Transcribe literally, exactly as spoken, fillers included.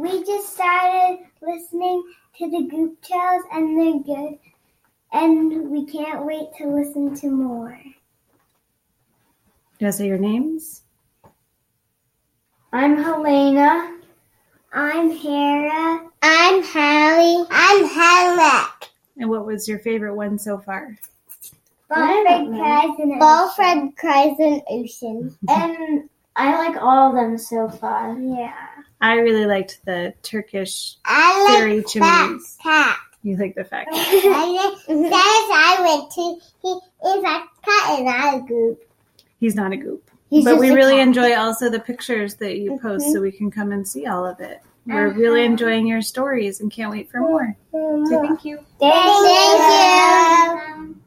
We just started listening to the Goop Tales, and they're good. And we can't wait to listen to more. Do I say your names? I'm Helena. I'm Hera. I'm Hallie. I'm Halleck. And what was your favorite one so far? Balfred Cries and Balfred Cries and Ocean. And I like all of them so far. Yeah. I really liked the Turkish I fairy like chimneys. Cat. You like the fact? I like, I went to. He is a cat and not a goop. He's not a goop. He's but just we a really cat. enjoy also the pictures that you post Mhm. so we can come and see all of it. We're Uh-huh. really enjoying your stories and can't wait for more. So thank you. Thank, Thank you. you.